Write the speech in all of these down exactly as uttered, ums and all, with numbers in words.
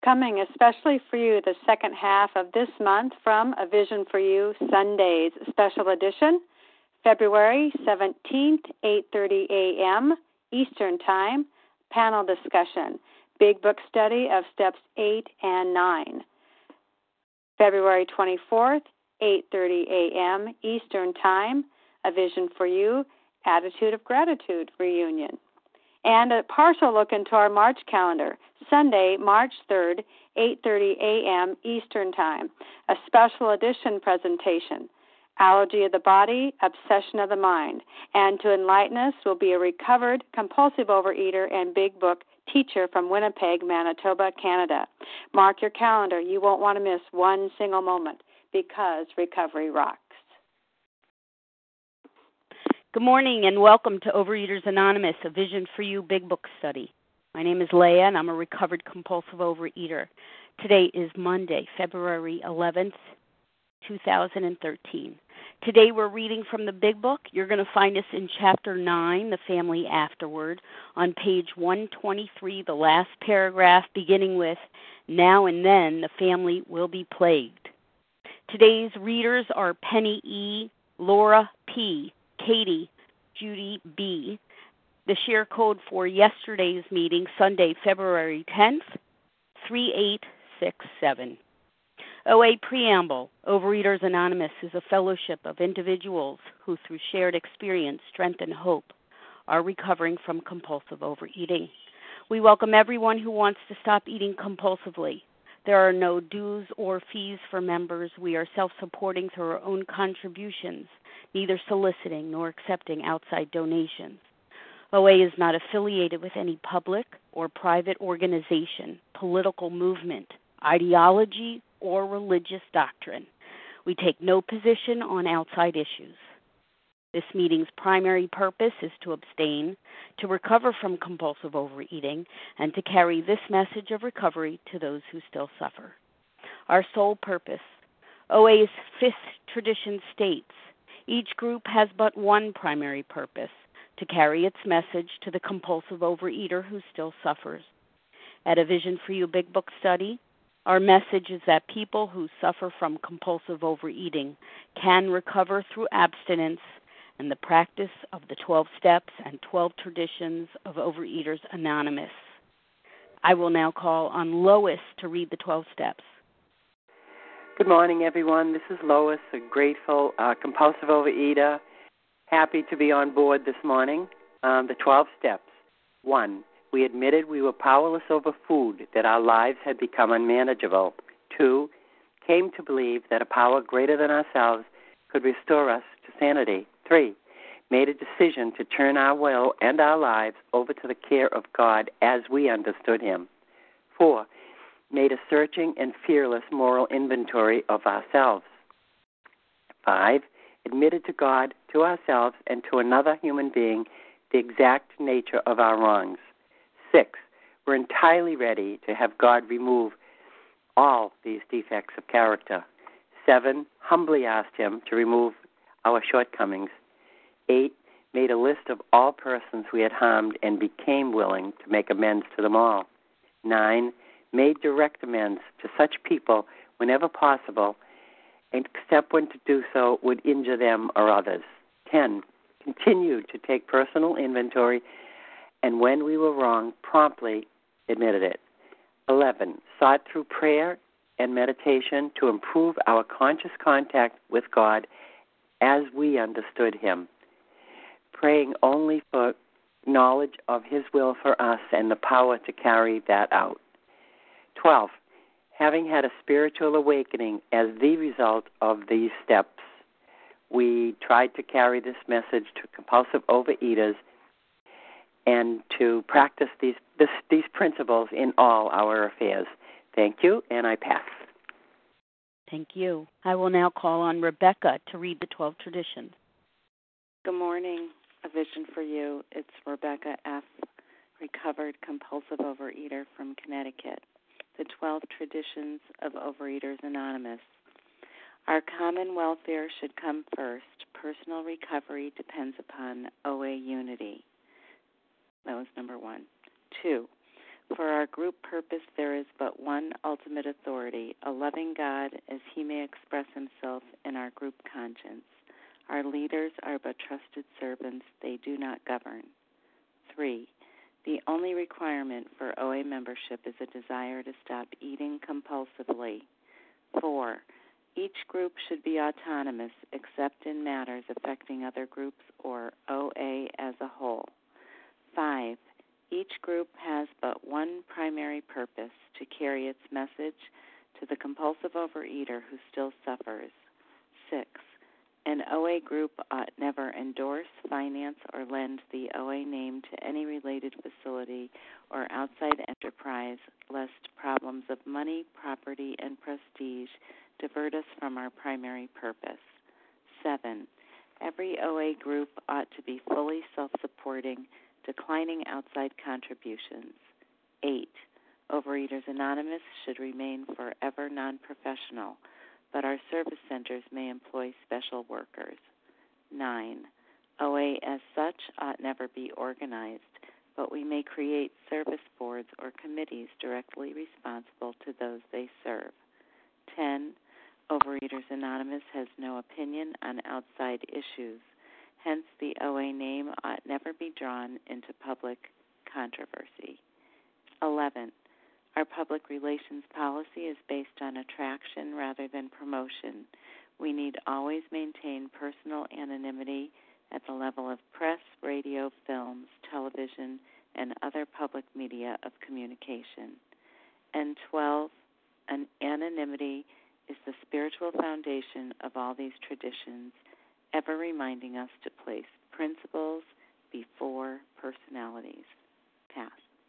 Coming especially for you the second half of this month from A Vision for You Sundays Special Edition, February seventeenth, eight thirty a.m. Eastern Time, panel discussion, Big Book study of steps eight and nine. February twenty-fourth, eight thirty a.m. Eastern Time, A Vision for You Attitude of Gratitude reunion. And a partial look into our March calendar, Sunday, March third, eight thirty a.m. Eastern Time, a special edition presentation, Allergy of the Body, Obsession of the Mind. And to enlighten us will be a recovered compulsive overeater and Big Book teacher from Winnipeg, Manitoba, Canada. Mark your calendar. You won't want to miss one single moment because recovery rocks. Good morning and welcome to Overeaters Anonymous, A Vision for You Big Book Study. My name is Leah and I'm a recovered compulsive overeater. Today is Monday, February eleventh, two thousand thirteen. Today we're reading from the Big Book. You're going to find us in Chapter nine, The Family Afterward, on page one twenty-three, the last paragraph beginning with, Now and then the family will be plagued. Today's readers are Penny E., Laura P., Katie, Judy B. The share code for yesterday's meeting, Sunday, February tenth, three eight six seven. O A Preamble. Overeaters Anonymous is a fellowship of individuals who, through shared experience, strength, and hope, are recovering from compulsive overeating. We welcome everyone who wants to stop eating compulsively. There are no dues or fees for members. We are self-supporting through our own contributions, neither soliciting nor accepting outside donations. O A is not affiliated with any public or private organization, political movement, ideology, or religious doctrine. We take no position on outside issues. This meeting's primary purpose is to abstain, to recover from compulsive overeating, and to carry this message of recovery to those who still suffer. Our sole purpose. O A's fifth tradition states, each group has but one primary purpose, to carry its message to the compulsive overeater who still suffers. At A Vision for You Big Book Study, our message is that people who suffer from compulsive overeating can recover through abstinence and the practice of the twelve steps and twelve traditions of Overeaters Anonymous. I will now call on Lois to read the twelve steps. Good morning, everyone. This is Lois, a grateful uh, compulsive overeater. Happy to be on board this morning. Um, the twelve steps. One, we admitted we were powerless over food, that our lives had become unmanageable. Two, came to believe that a power greater than ourselves could restore us to sanity. Three, made a decision to turn our will and our lives over to the care of God as we understood Him. Four, made a searching and fearless moral inventory of ourselves. Five, admitted to God, to ourselves, and to another human being the exact nature of our wrongs. Six, we're entirely ready to have God remove all these defects of character. Seven, humbly asked Him to remove our shortcomings. Eight, made a list of all persons we had harmed and became willing to make amends to them all. Nine, made direct amends to such people whenever possible, except when to do so would injure them or others. Ten, continued to take personal inventory, and when we were wrong, promptly admitted it. Eleven, sought through prayer and meditation to improve our conscious contact with God as we understood Him, praying only for knowledge of His will for us and the power to carry that out. Twelve, having had a spiritual awakening as the result of these steps, we tried to carry this message to compulsive overeaters and to practice these this, these principles in all our affairs. Thank you, and I pass. Thank you. I will now call on Rebecca to read the twelve traditions. Good morning. A Vision for You. It's Rebecca F., recovered compulsive overeater from Connecticut. The twelve traditions of Overeaters Anonymous. Our common welfare should come first. Personal recovery depends upon O A unity. That was number one. Two, For our group purpose, there is but one ultimate authority, a loving God as he may express himself in our group conscience. Our leaders are but trusted servants. They do not govern. Three, the only requirement for O A membership is a desire to stop eating compulsively. Four, each group should be autonomous except in matters affecting other groups or O A as a whole. Five, each group has but one primary purpose, to carry its message to the compulsive overeater who still suffers. Six, an O A group ought never endorse, finance, or lend the O A name to any related facility or outside enterprise, lest problems of money, property, and prestige divert us from our primary purpose. Seven, every O A group ought to be fully self-supporting, declining outside contributions. Eight, Overeaters Anonymous should remain forever non-professional, but our service centers may employ special workers. Nine, O A as such ought never be organized, but we may create service boards or committees directly responsible to those they serve. Ten, Overeaters Anonymous has no opinion on outside issues. Hence, the O A name ought never be drawn into public controversy. Eleven, our public relations policy is based on attraction rather than promotion. We need always maintain personal anonymity at the level of press, radio, films, television, and other public media of communication. And twelve, an anonymity is the spiritual foundation of all these traditions, ever reminding us to place principles before personalities. Pass.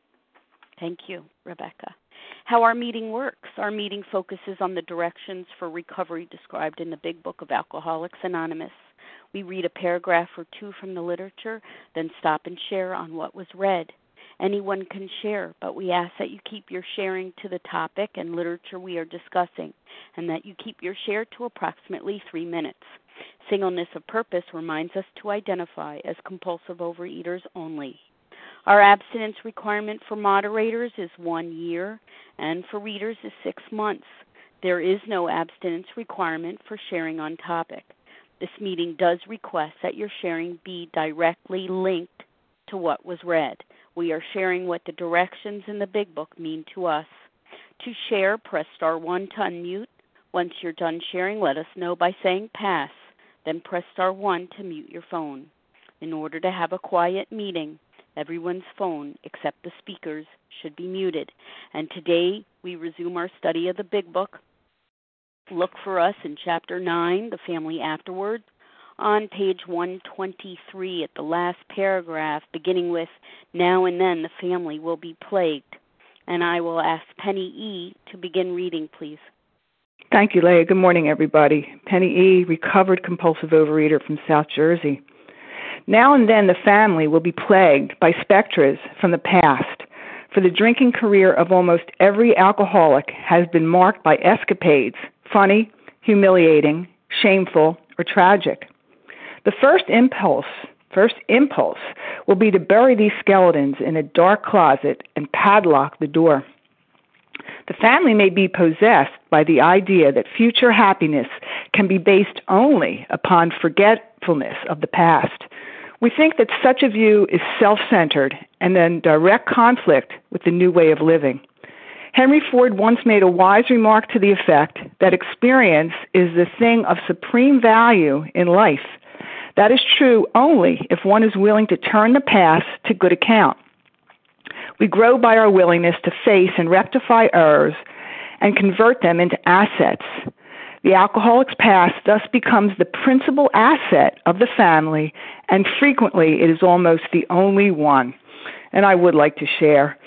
Thank you, Rebecca. How our meeting works. Our meeting focuses on the directions for recovery described in the Big Book of Alcoholics Anonymous. We read a paragraph or two from the literature, then stop and share on what was read. Anyone can share, but we ask that you keep your sharing to the topic and literature we are discussing, and that you keep your share to approximately three minutes. Singleness of purpose reminds us to identify as compulsive overeaters only. Our abstinence requirement for moderators is one year, and for readers is six months. There is no abstinence requirement for sharing on topic. This meeting does request that your sharing be directly linked to what was read. We are sharing what the directions in the Big Book mean to us. To share, press star one to unmute. Once you're done sharing, let us know by saying pass. Then press star one to mute your phone. In order to have a quiet meeting, everyone's phone, except the speaker's, should be muted. And today, we resume our study of the Big Book. Look for us in Chapter nine, The Family Afterward, on page one twenty-three at the last paragraph, beginning with, now and then the family will be plagued. And I will ask Penny E. to begin reading, please. Thank you, Leah. Good morning, everybody. Penny E., recovered compulsive overeater from South Jersey. Now and then the family will be plagued by specters from the past, for the drinking career of almost every alcoholic has been marked by escapades, funny, humiliating, shameful, or tragic. The first impulse, first impulse will be to bury these skeletons in a dark closet and padlock the door. The family may be possessed by the idea that future happiness can be based only upon forgetfulness of the past. We think that such a view is self-centered and in direct conflict with the new way of living. Henry Ford once made a wise remark to the effect that experience is the thing of supreme value in life. That is true only if one is willing to turn the past to good account. We grow by our willingness to face and rectify errors and convert them into assets. The alcoholic's past thus becomes the principal asset of the family, and frequently it is almost the only one. And I would like to share.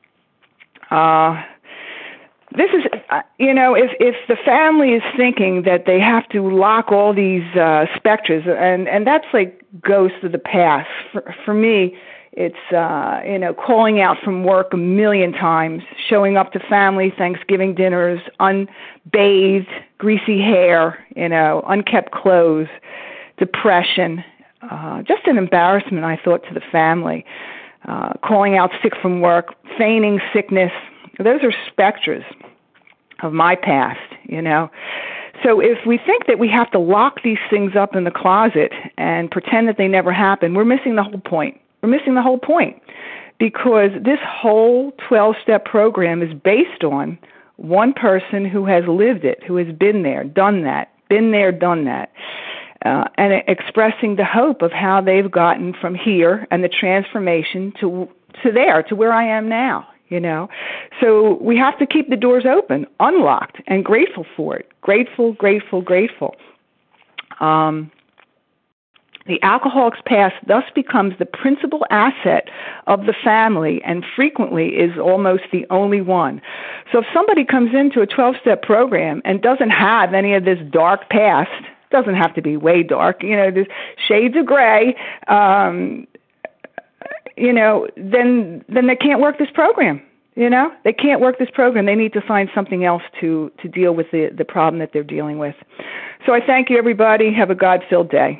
Uh, this is, uh, you know, if, if the family is thinking that they have to lock all these uh, specters, and, and that's like ghosts of the past. For, for me, it's, uh, you know, calling out from work a million times, showing up to family Thanksgiving dinners, unbathed, greasy hair, you know, unkept clothes, depression, uh, just an embarrassment, I thought, to the family. uh, calling out sick from work, feigning sickness. Those are specters of my past, you know. So if we think that we have to lock these things up in the closet and pretend that they never happened, we're missing the whole point. We're missing the whole point because this whole twelve-step program is based on one person who has lived it, who has been there, done that, been there, done that, uh, and expressing the hope of how they've gotten from here and the transformation to to there, to where I am now. You know, so we have to keep the doors open, unlocked, and grateful for it. Grateful, grateful, grateful. Um, the alcoholic's past thus becomes the principal asset of the family and frequently is almost the only one. So if somebody comes into a twelve-step program and doesn't have any of this dark past, doesn't have to be way dark, you know, there's shades of gray, um, you know, then then they can't work this program. You know, they can't work this program. They need to find something else to, to deal with the, the problem that they're dealing with. So I thank you, everybody. Have a God-filled day.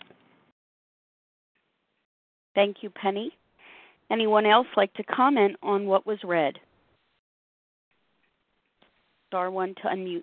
Thank you, Penny. Anyone else like to comment on what was read? Star one to unmute.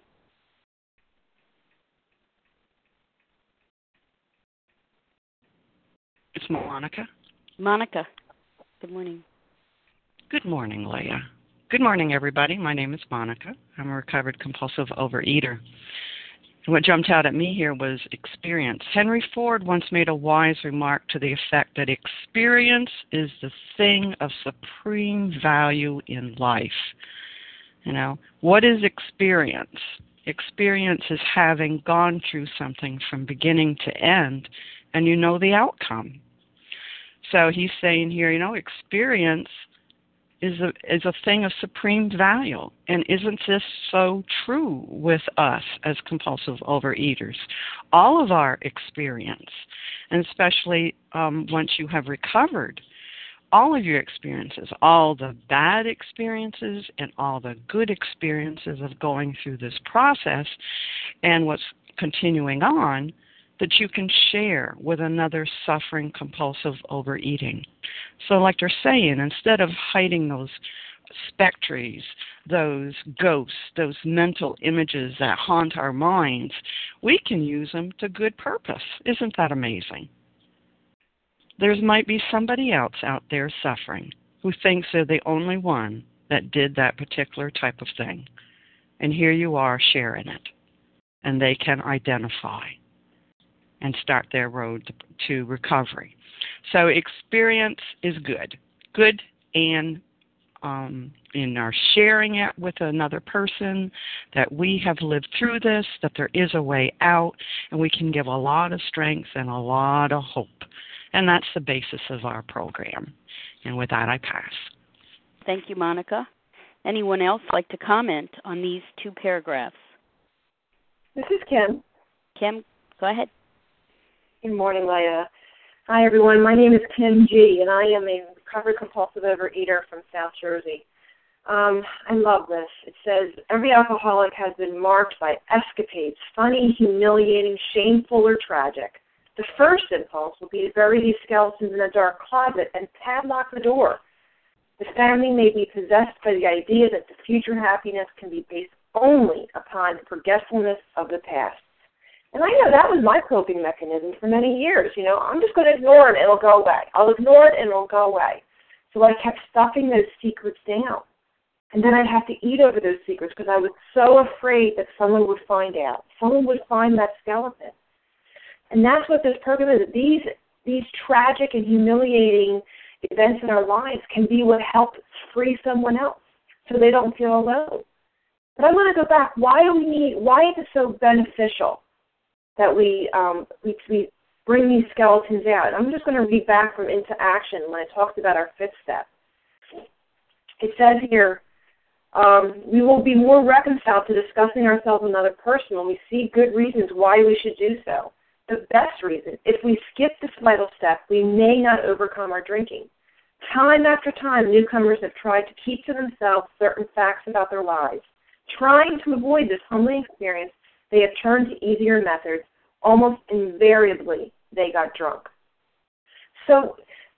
It's Monica. Monica, good morning. Good morning, Leah. Good morning, everybody. My name is Monica. I'm a recovered compulsive overeater. What jumped out at me here was experience. Henry Ford once made a wise remark to the effect that experience is the thing of supreme value in life. You know, what is experience? Experience is having gone through something from beginning to end, and you know the outcome. So he's saying here, you know, experience is a is a thing of supreme value. And isn't this so true with us as compulsive overeaters? All of our experience, and especially um, once you have recovered, all of your experiences, all the bad experiences and all the good experiences of going through this process and what's continuing on, that you can share with another suffering compulsive overeating. So like they're saying, instead of hiding those spectres, those ghosts, those mental images that haunt our minds, we can use them to good purpose. Isn't that amazing? There might be somebody else out there suffering who thinks they're the only one that did that particular type of thing. And here you are sharing it. And they can identify and start their road to recovery. So experience is good. Good and um, in our sharing it with another person, that we have lived through this, that there is a way out, and we can give a lot of strength and a lot of hope. And that's the basis of our program. And with that, I pass. Thank you, Monica. Anyone else like to comment on these two paragraphs? This is Kim. Kim, go ahead. Good morning, Leah. Hi, everyone. My name is Kim G., and I am a recovered compulsive overeater from South Jersey. Um, I love this. It says, every alcoholic has been marked by escapades, funny, humiliating, shameful, or tragic. The first impulse will be to bury these skeletons in a dark closet and padlock the door. The family may be possessed by the idea that the future happiness can be based only upon forgetfulness of the past. And I know that was my coping mechanism for many years. You know, I'm just going to ignore it and it'll go away. I'll ignore it and it'll go away. So I kept stuffing those secrets down. And then I'd have to eat over those secrets because I was so afraid that someone would find out. Someone would find that skeleton. And that's what this program is. These, these tragic and humiliating events in our lives can be what helps free someone else so they don't feel alone. But I want to go back. Why do we need, why is it so beneficial that we, um, we we bring these skeletons out? I'm just going to read back from Into Action when I talked about our fifth step. It says here, um, we will be more reconciled to discussing ourselves with another person when we see good reasons why we should do so. The best reason, if we skip this vital step, we may not overcome our drinking. Time after time, newcomers have tried to keep to themselves certain facts about their lives. Trying to avoid this humbling experience, they have turned to easier methods. Almost invariably, they got drunk. So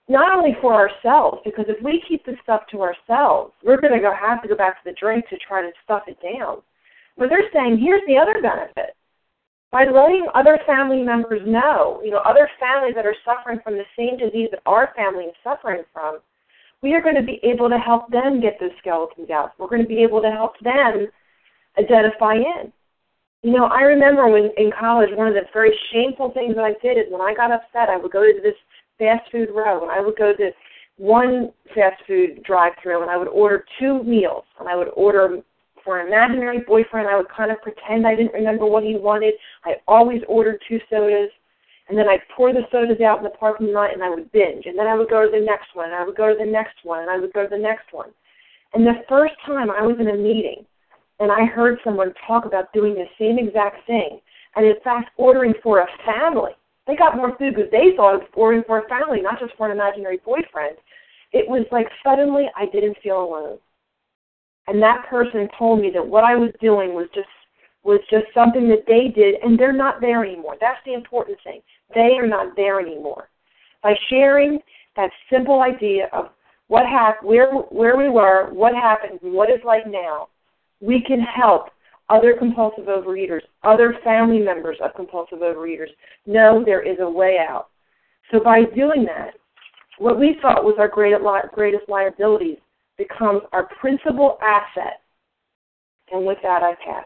not only for ourselves, because if we keep this stuff to ourselves, we're going to go have to go back to the drink to try to stuff it down. But they're saying, here's the other benefit. By letting other family members know, you know, other families that are suffering from the same disease that our family is suffering from, we are going to be able to help them get those skeletons out. We're going to be able to help them identify in. You know, I remember when in college, one of the very shameful things that I did is when I got upset, I would go to this fast food row, and I would go to one fast food drive-thru, and I would order two meals, and I would order for an imaginary boyfriend. I would kind of pretend I didn't remember what he wanted. I always ordered two sodas, and then I'd pour the sodas out in the parking lot, and I would binge. And then I would go to the next one, and I would go to the next one, and I would go to the next one. And the first time I was in a meeting, and I heard someone talk about doing the same exact thing, and in fact ordering for a family. They got more food because they thought it was ordering for a family, not just for an imaginary boyfriend. It was like suddenly I didn't feel alone. And that person told me that what I was doing was just was just something that they did, and they're not there anymore. That's the important thing. They are not there anymore. By sharing that simple idea of what happened, where where we were, what happened, and what it's like now, we can help other compulsive overeaters, other family members of compulsive overeaters know there is a way out. So by doing that, what we thought was our greatest liabilities becomes our principal asset. And with that, I pass.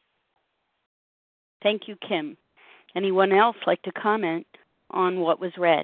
Thank you, Kim. Anyone else like to comment on what was read?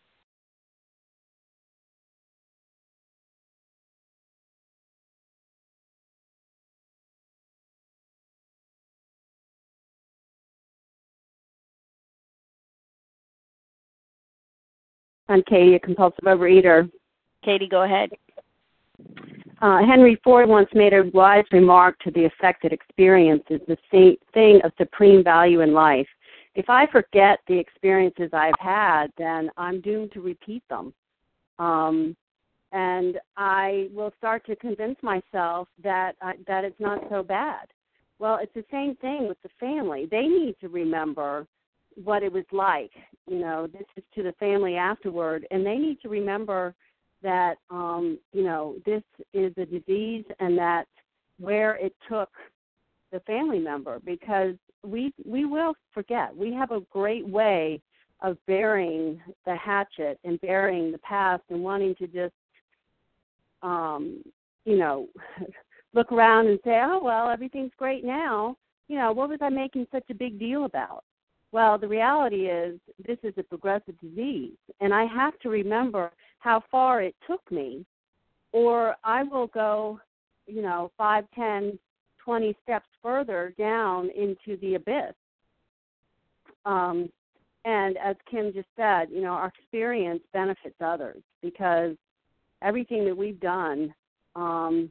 I'm Katie, a compulsive overeater. Katie, go ahead. Uh, Henry Ford once made a wise remark to the effect that experience is the thing of supreme value in life. If I forget the experiences I've had, then I'm doomed to repeat them. Um, and I will start to convince myself that uh, that it's not so bad. Well, it's the same thing with the family. They need to remember what it was like. You know, this is to the family afterward, and they need to remember that, um, you know, this is a disease and that where it took the family member, because we we will forget. We have a great way of burying the hatchet and burying the past and wanting to just, um, you know, look around and say, oh, well, everything's great now. You know, what was I making such a big deal about? Well, the reality is this is a progressive disease, and I have to remember how far it took me, or I will go, you know, five, ten, twenty steps further down into the abyss. Um, and as Kim just said, you know, our experience benefits others because everything that we've done um,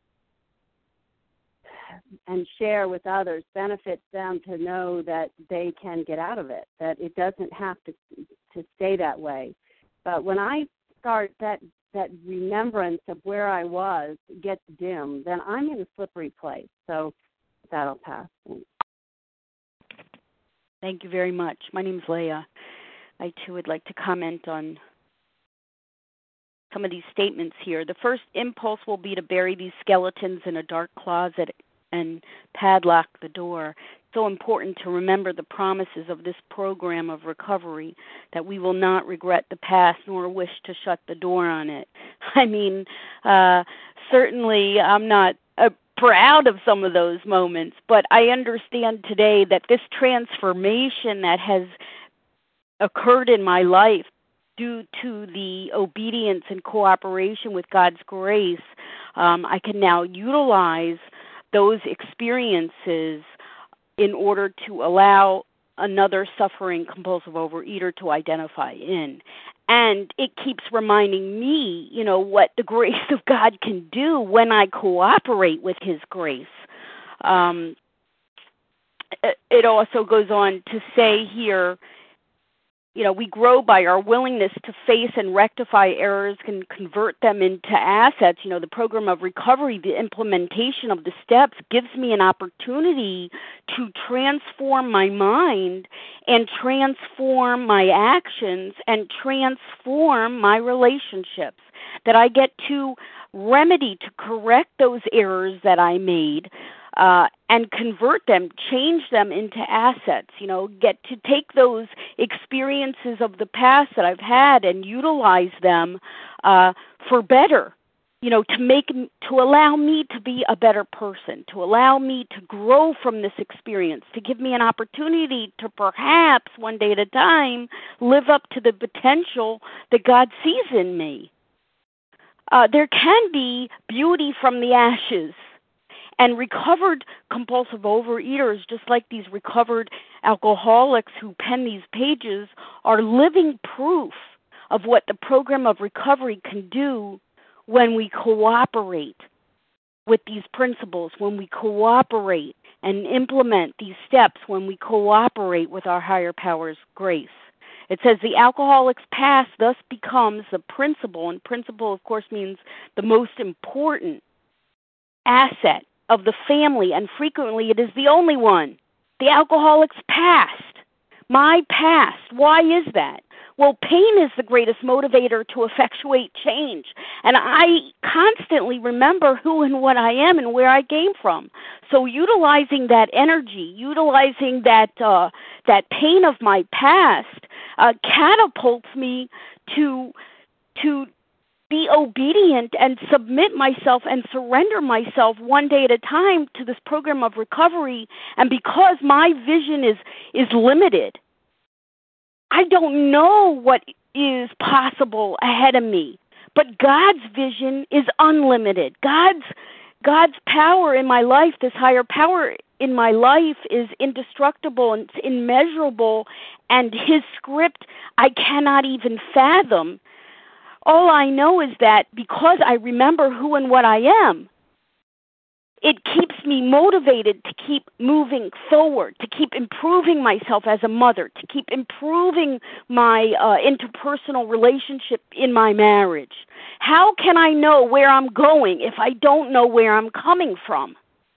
and share with others benefits them to know that they can get out of it, that it doesn't have to to stay that way. But when I start that that remembrance of where I was gets dim, then I'm in a slippery place. So that'll pass. Thank you very much. My name's Leah. I, too, would like to comment on some of these statements here. The first impulse will be to bury these skeletons in a dark closet and padlock the door. It's so important to remember the promises of this program of recovery, that we will not regret the past nor wish to shut the door on it. I mean, uh, certainly I'm not uh, proud of some of those moments, but I understand today that this transformation that has occurred in my life due to the obedience and cooperation with God's grace, um, I can now utilize those experiences in order to allow another suffering compulsive overeater to identify in. And it keeps reminding me, you know, what the grace of God can do when I cooperate with His grace. Um, it also goes on to say here, You know, we grow by our willingness to face and rectify errors and convert them into assets. You know, the program of recovery, the implementation of the steps gives me an opportunity to transform my mind and transform my actions and transform my relationships, that I get to remedy, to correct those errors that I made, Uh, and convert them, change them into assets, you know, get to take those experiences of the past that I've had and utilize them uh, for better, you know, to make, to allow me to be a better person, to allow me to grow from this experience, to give me an opportunity to perhaps one day at a time live up to the potential that God sees in me. Uh, there can be beauty from the ashes. And recovered compulsive overeaters, just like these recovered alcoholics who pen these pages, are living proof of what the program of recovery can do when we cooperate with these principles, when we cooperate and implement these steps, when we cooperate with our higher power's grace. It says the alcoholic's past thus becomes the principle, and principle, of course, means the most important asset of the family, and frequently it is the only one. The alcoholic's past, my past. Why is that? Well, pain is the greatest motivator to effectuate change, and I constantly remember who and what I am and where I came from. So utilizing that energy, utilizing that uh, that pain of my past, uh, catapults me to to. be obedient and submit myself and surrender myself one day at a time to this program of recovery. And because my vision is, is limited, I don't know what is possible ahead of me. But God's vision is unlimited. God's God's power in my life, this higher power in my life, is indestructible and it's immeasurable, and His script I cannot even fathom. All I know is that because I remember who and what I am, it keeps me motivated to keep moving forward, to keep improving myself as a mother, to keep improving my uh, interpersonal relationship in my marriage. How can I know where I'm going if I don't know where I'm coming from?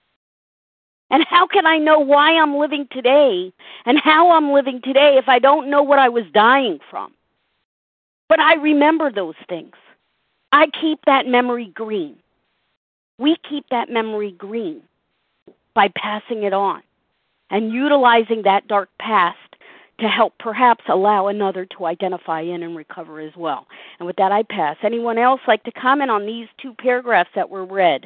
And how can I know why I'm living today and how I'm living today if I don't know what I was dying from? But I remember those things. I keep that memory green. We keep that memory green by passing it on and utilizing that dark past to help perhaps allow another to identify in and recover as well. And with that, I pass. Anyone else like to comment on these two paragraphs that were read?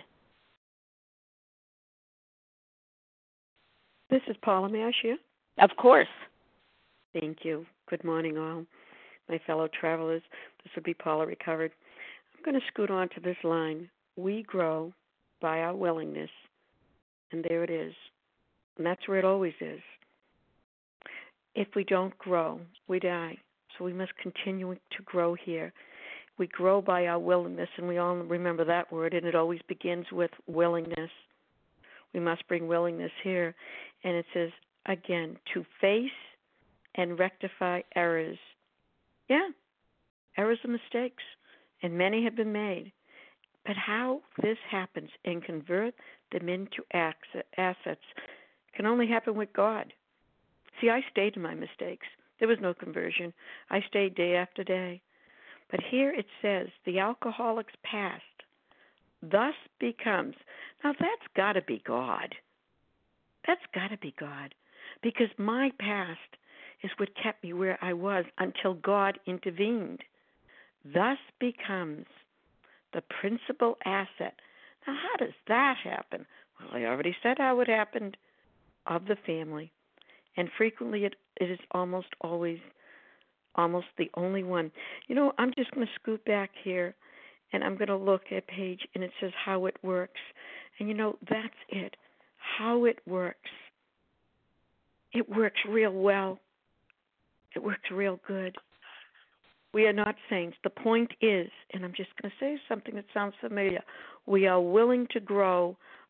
This is Paula. May I share? Of course. Thank you. Good morning, all. My fellow travelers, this would be Paula Recovered. I'm going to scoot on to this line. We grow by our willingness, and there it is. And that's where it always is. If we don't grow, we die. So we must continue to grow here. We grow by our willingness, and we all remember that word, and it always begins with willingness. We must bring willingness here. And it says, again, to face and rectify errors. Yeah, errors and mistakes, and many have been made. But how this happens and convert them into assets can only happen with God. See, I stayed in my mistakes. There was no conversion. I stayed day after day. But here it says, the alcoholic's past thus becomes. Now that's got to be God. That's got to be God. Because my past is what kept me where I was until God intervened. Thus becomes the principal asset. Now, how does that happen? Well, I already said how it happened, of the family. And frequently it, it is almost always almost the only one. You know, I'm just going to scoot back here, and I'm going to look at page, and it says how it works. And, you know, that's it, how it works. It works real well. It works real good. We are not saints. The point is, and I'm just going to say something that sounds familiar, we are willing to grow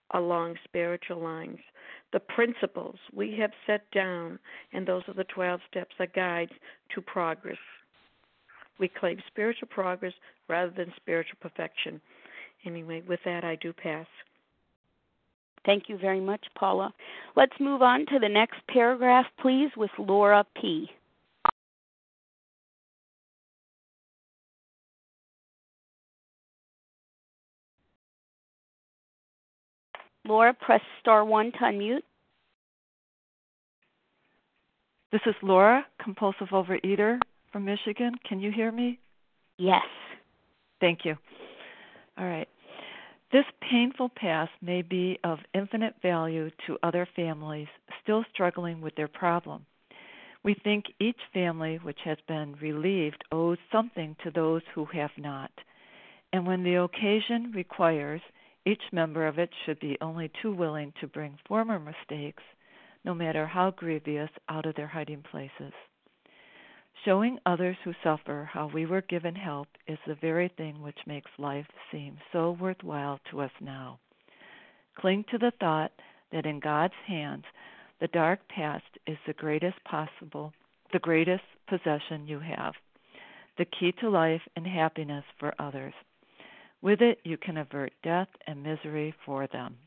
along spiritual lines. The principles we have set down, and those are the twelve steps, are guides to progress. We claim spiritual progress rather than spiritual perfection. Anyway, with that, I do pass. Thank you very much, Paula. Let's move on to the next paragraph, please, with Laura P. Laura, press star one to unmute. This is Laura, compulsive overeater from Michigan. Can you hear me? Yes. Thank you. All right. This painful past may be of infinite value to other families still struggling with their problem. We think each family which has been relieved owes something to those who have not. And when the occasion requires, each member of it should be only too willing to bring former mistakes, no matter how grievous, out of their hiding places. Showing others who suffer how we were given help is the very thing which makes life seem so worthwhile to us now. Cling to the thought that in God's hands, the dark past is the greatest possible, the greatest possession you have, the key to life and happiness for others. With it, you can avert death and misery for them.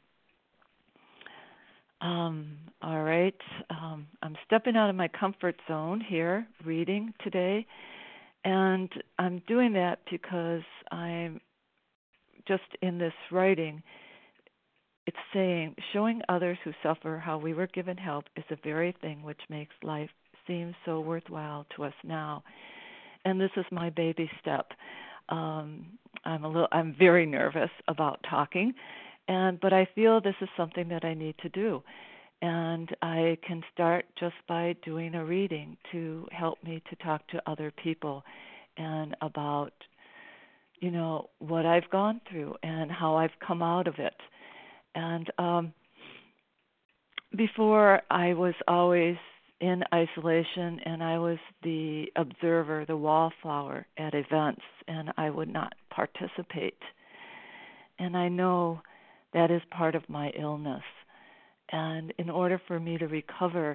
Um, all right. Um, I'm stepping out of my comfort zone here, reading today, and I'm doing that because I'm just in this writing. It's saying, showing others who suffer how we were given help is the very thing which makes life seem so worthwhile to us now. And this is my baby step. Um, I'm a little, I'm very nervous about talking, and but I feel this is something that I need to do, and I can start just by doing a reading to help me to talk to other people, and about, you know, what I've gone through and how I've come out of it. And um, before I was always in isolation, and I was the observer, the wallflower at events, and I would not participate. And I know that is part of my illness. And in order for me to recover,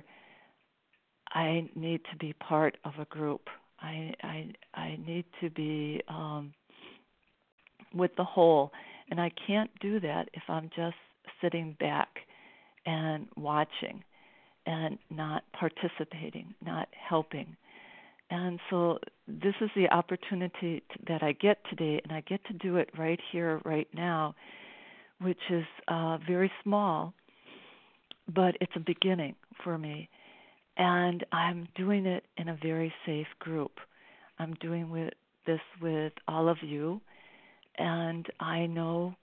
I need to be part of a group. I I, I need to be um, with the whole. And I can't do that if I'm just sitting back and watching and not participating, not helping. And so this is the opportunity to, that I get today, and I get to do it right here, right now, which is uh, very small, but it's a beginning for me. And I'm doing it in a very safe group. I'm doing with this with all of you, and I know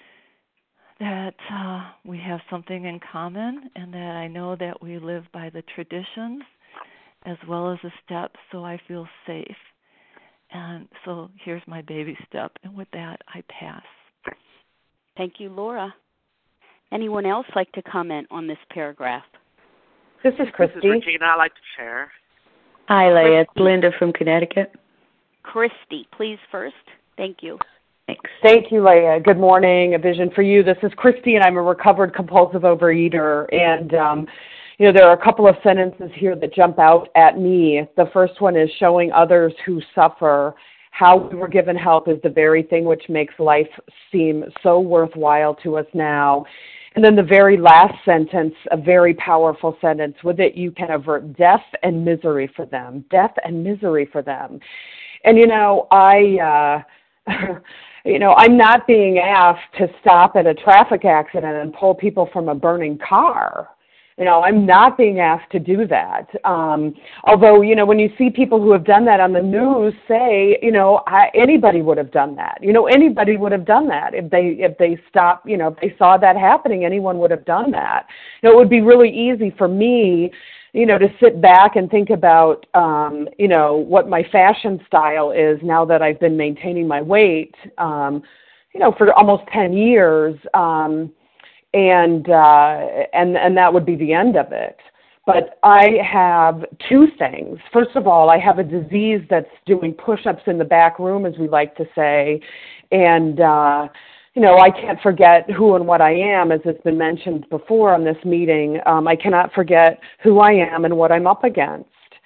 that uh, we have something in common, and that I know that we live by the traditions as well as the steps, so I feel safe. And so here's my baby step, and with that, I pass. Thank you, Laura. Anyone else like to comment on this paragraph? This is Christy. This is Regina. I'd like to share. Hi, Leah. It's Linda from Connecticut. Christy, please first. Thank you. Thanks. Thank you, Leah. Good morning. A Vision for You. This is Christy, and I'm a recovered compulsive overeater. And, um, you know, there are a couple of sentences here that jump out at me. The first one is, showing others who suffer how we were given help is the very thing which makes life seem so worthwhile to us now. And then the very last sentence, a very powerful sentence, with it you can avert death and misery for them. Death and misery for them. And, you know, I... Uh, You know, I'm not being asked to stop at a traffic accident and pull people from a burning car. You know, I'm not being asked to do that. Um, although, you know, when you see people who have done that on the news say, you know, I, anybody would have done that. You know, anybody would have done that if they if they stopped. You know, if they saw that happening, anyone would have done that. You know, it would be really easy for me, you know, to sit back and think about, um, you know, what my fashion style is now that I've been maintaining my weight, um, you know, for almost ten years, um, and uh, and and that would be the end of it. But I have two things. First of all, I have a disease that's doing push-ups in the back room, as we like to say, and uh, you you know, I can't forget who and what I am, as it's been mentioned before on this meeting. Um, I cannot forget who I am and what I'm up against.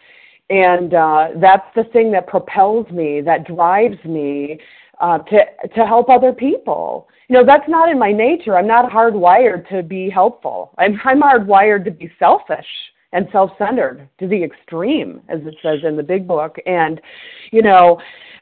And uh, that's the thing that propels me, that drives me uh, to to help other people. You know, that's not in my nature. I'm not hardwired to be helpful. I'm, I'm hardwired to be selfish and self-centered to the extreme, as it says in the big book. And, you know,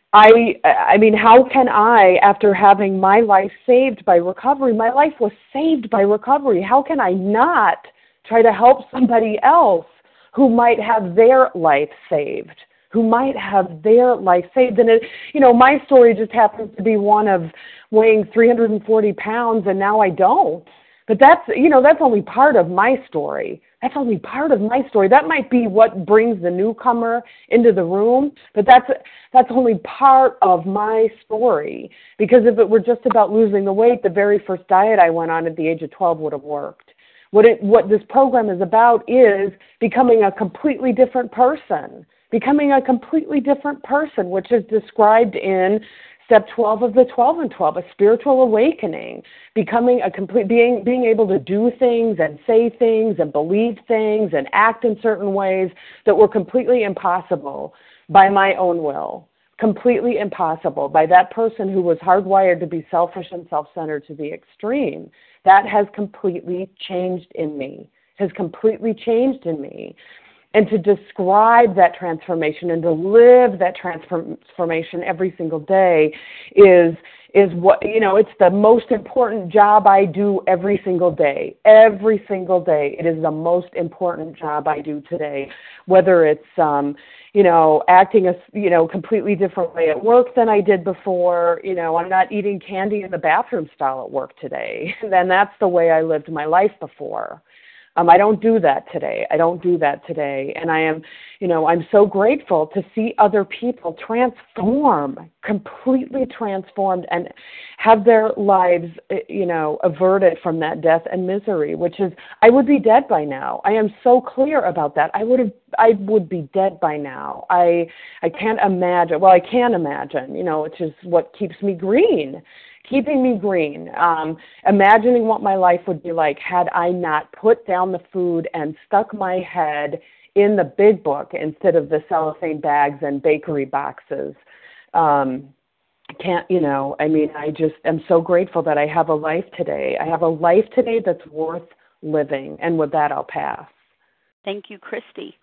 I I mean, how can I, after having my life saved by recovery, my life was saved by recovery, how can I not try to help somebody else who might have their life saved, who might have their life saved? And, it, you know, my story just happens to be one of weighing three hundred forty pounds, and now I don't. But that's, you know, that's only part of my story. That's only part of my story. That might be what brings the newcomer into the room, but that's that's only part of my story. Because if it were just about losing the weight, the very first diet I went on at the age of twelve would have worked. What it what this program is about is becoming a completely different person. Becoming a completely different person, which is described in Step twelve of the twelve and twelve, a spiritual awakening, becoming a complete, being, being able to do things and say things and believe things and act in certain ways that were completely impossible by my own will, completely impossible by that person who was hardwired to be selfish and self-centered to the extreme. That has completely changed in me, has completely changed in me. And to describe that transformation and to live that transformation every single day is is what, you know, it's the most important job I do every single day. Every single day. It is the most important job I do today. Whether it's, um, you know, acting a, you know, completely different way at work than I did before. You know, I'm not eating candy in the bathroom style at work today. And that's the way I lived my life before. Um, I don't do that today. I don't do that today. And I am, you know, I'm so grateful to see other people transform, completely transformed, and have their lives, you know, averted from that death and misery, which is, I would be dead by now. I am so clear about that. I would have, I would be dead by now. I, I can't imagine, well, I can imagine, you know, which is what keeps me green. Keeping me green, um, imagining what my life would be like had I not put down the food and stuck my head in the big book instead of the cellophane bags and bakery boxes. Um, can't, you know, I mean, I just am so grateful that I have a life today. I have a life today that's worth living. And with that, I'll pass. Thank you, Christy.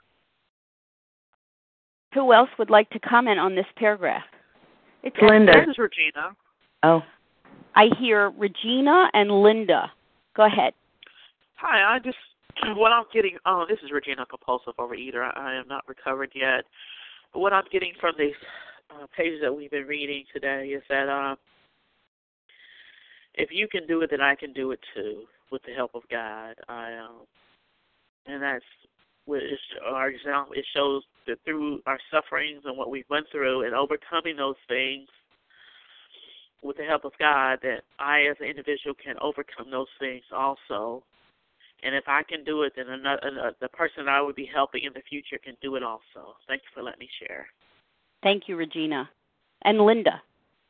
Who else would like to comment on this paragraph? It's Linda. This is Regina. Oh. I hear Regina and Linda. Go ahead. Hi, I just, what I'm getting, oh, this is Regina, compulsive overeater. I, I am not recovered yet. But what I'm getting from these uh, pages that we've been reading today is that uh, if you can do it, then I can do it too, with the help of God. I, um, and that's what is our example. It shows that through our sufferings and what we've went through and overcoming those things, with the help of God, that I as an individual can overcome those things also. And if I can do it, then another, uh, the person I would be helping in the future can do it also. Thank you for letting me share. Thank you, Regina. And Linda.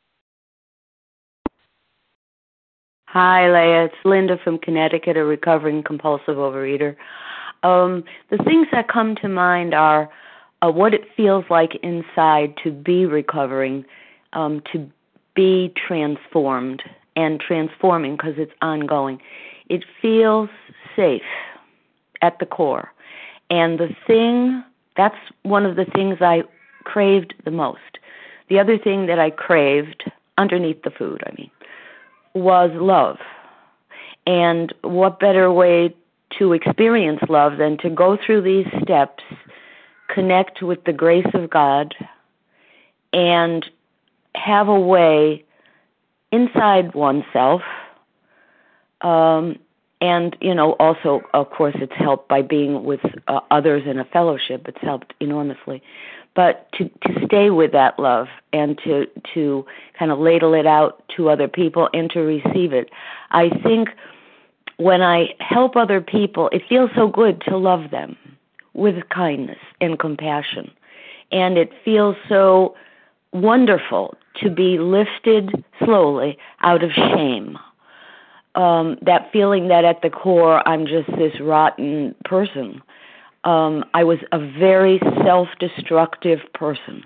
Hi, Leah. It's Linda from Connecticut, a recovering compulsive overeater. Um, the things that come to mind are uh, what it feels like inside to be recovering, um, to be transformed and transforming because it's ongoing. It feels safe at the core. And the thing, that's one of the things I craved the most. The other thing that I craved, underneath the food, I mean, was love. And what better way to experience love than to go through these steps, connect with the grace of God, and have a way inside oneself, um, and, you know, also, of course, it's helped by being with uh, others in a fellowship. It's helped enormously. But to, to stay with that love and to, to kind of ladle it out to other people and to receive it. I think when I help other people, it feels so good to love them with kindness and compassion. And it feels so wonderful to be lifted slowly out of shame. Um, that feeling that at the core I'm just this rotten person. Um, I was a very self-destructive person,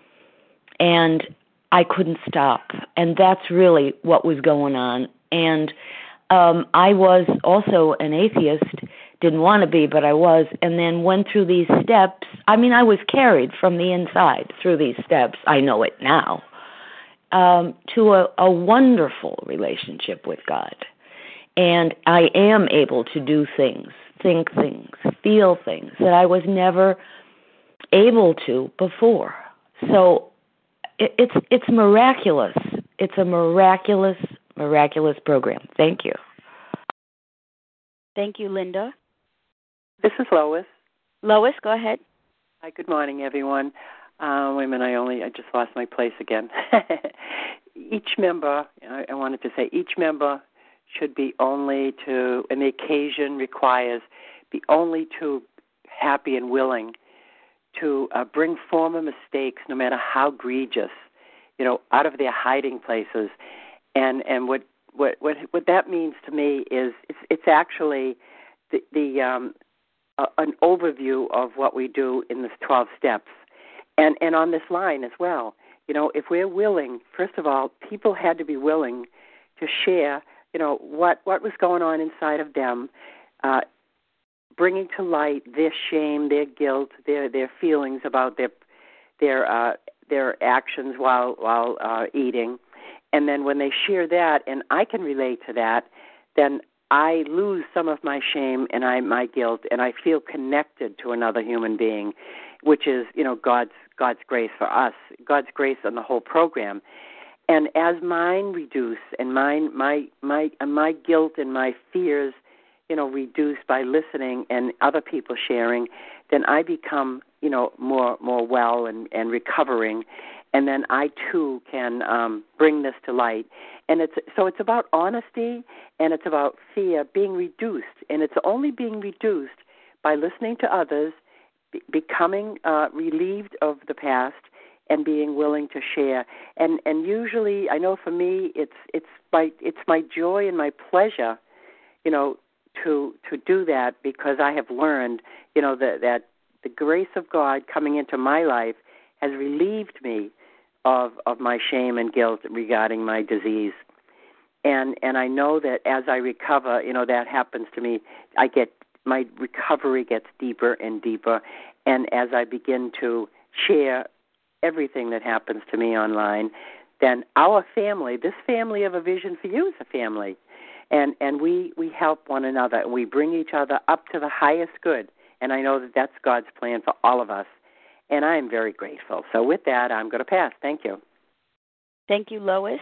and I couldn't stop. And that's really what was going on. And um, I was also an atheist, didn't want to be, but I was, and then went through these steps. I mean, I was carried from the inside through these steps. I know it now. Um, to a, a wonderful relationship with God. And I am able to do things, think things, feel things that I was never able to before. So it, it's it's miraculous. It's a miraculous, miraculous program. Thank you. Thank you, Linda. This is Lois. Lois, go ahead. Hi, good morning, everyone. Uh, wait a minute, I only, I just lost my place again. Each member, I, I wanted to say, each member should be only to, and the occasion requires, be only too happy and willing to uh, bring former mistakes, no matter how egregious, you know, out of their hiding places. And and what what what, what that means to me is it's, it's actually the, the um, uh, an overview of what we do in the twelve steps. And and on this line as well, you know, if we're willing, first of all, people had to be willing to share, you know, what, what was going on inside of them, uh, bringing to light their shame, their guilt, their their feelings about their their uh, their actions while while uh, eating, and then when they share that, and I can relate to that, then I lose some of my shame and I my guilt, and I feel connected to another human being, which is, you know, God's God's grace for us, God's grace on the whole program. And as mine reduce and mine my my my guilt and my fears, you know, reduce by listening and other people sharing, then I become, you know, more more well and, and recovering, and then I too can um, bring this to light. And it's so it's about honesty and it's about fear being reduced, and it's only being reduced by listening to others, be- becoming uh, relieved of the past, and being willing to share. And and usually, I know for me, it's it's my it's my joy and my pleasure, you know, to to do that, because I have learned, you know, that that the grace of God coming into my life has relieved me of of my shame and guilt regarding my disease. And and I know that as I recover, you know, that happens to me. I get my recovery gets deeper and deeper, and as I begin to share everything that happens to me online, then our family, this family of A Vision for You, is a family. And and we, we help one another, and we bring each other up to the highest good. And I know that that's God's plan for all of us. And I am very grateful. So with that, I'm going to pass. Thank you. Thank you, Lois.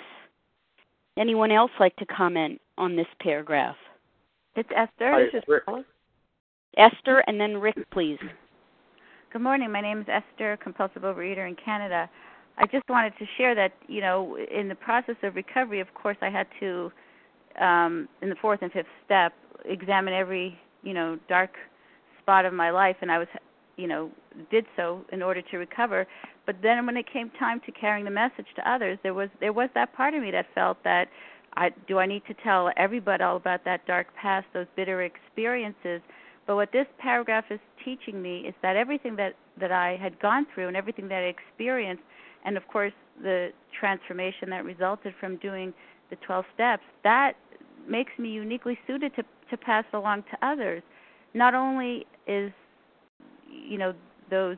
Anyone else like to comment on this paragraph? It's Esther. Hi, This is Rick. Esther, and then Rick, please. Good morning. My name is Esther, compulsive overeater in Canada. I just wanted to share that, you know, in the process of recovery, of course, I had to, um, in the fourth and fifth step, examine every, you know, dark spot of my life, and I was, you know, did so in order to recover. But then when it came time to carrying the message to others, there was there was that part of me that felt that, I do I need to tell everybody all about that dark past, those bitter experiences? But what this paragraph is teaching me is that everything that, that I had gone through and everything that I experienced, and of course the transformation that resulted from doing the twelve steps, that makes me uniquely suited to, to pass along to others. Not only is, you know, those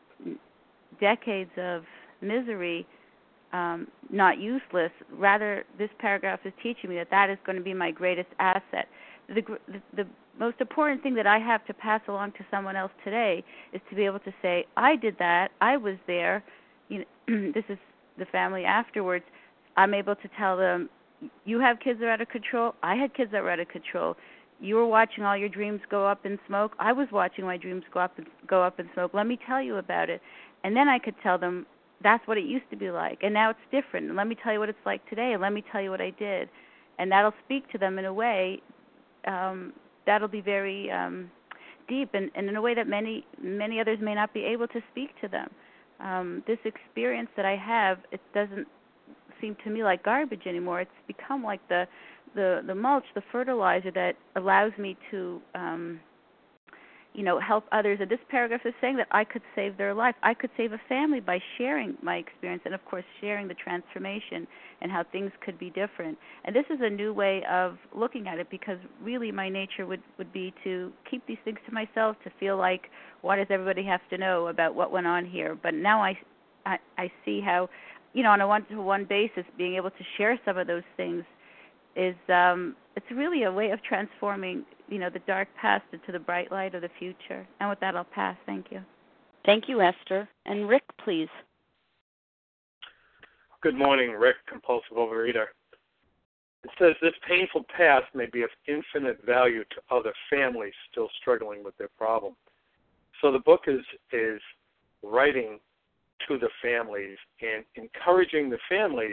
decades of misery um, not useless, rather this paragraph is teaching me that that is going to be my greatest asset. The, the, the most important thing that I have to pass along to someone else today is to be able to say, I did that, I was there, you know, this is the family afterwards. I'm able to tell them, you have kids that are out of control, I had kids that were out of control. You were watching all your dreams go up in smoke, I was watching my dreams go up and go up in smoke. Let me tell you about it. And then I could tell them, that's what it used to be like, and now it's different. And let me tell you what it's like today, and let me tell you what I did. And that'll speak to them in a way um, that'll be very um, deep, and, and in a way that many many others may not be able to speak to them. Um, this experience that I have, it doesn't seem to me like garbage anymore. It's become like the the the mulch, the fertilizer that allows me to um you know, help others. And this paragraph is saying that I could save their life. I could save a family by sharing my experience and, of course, sharing the transformation and how things could be different. And this is a new way of looking at it, because really my nature would, would be to keep these things to myself, to feel like, why does everybody have to know about what went on here? But now I, I, I see how, you know, on a one-to-one basis, being able to share some of those things is um, it's really a way of transforming, you know, the dark past into the bright light of the future. And with that, I'll pass. Thank you. Thank you, Esther. And Rick, please. Good morning, Rick, compulsive overeater. It says, this painful past may be of infinite value to other families still struggling with their problem. So the book is is writing to the families and encouraging the families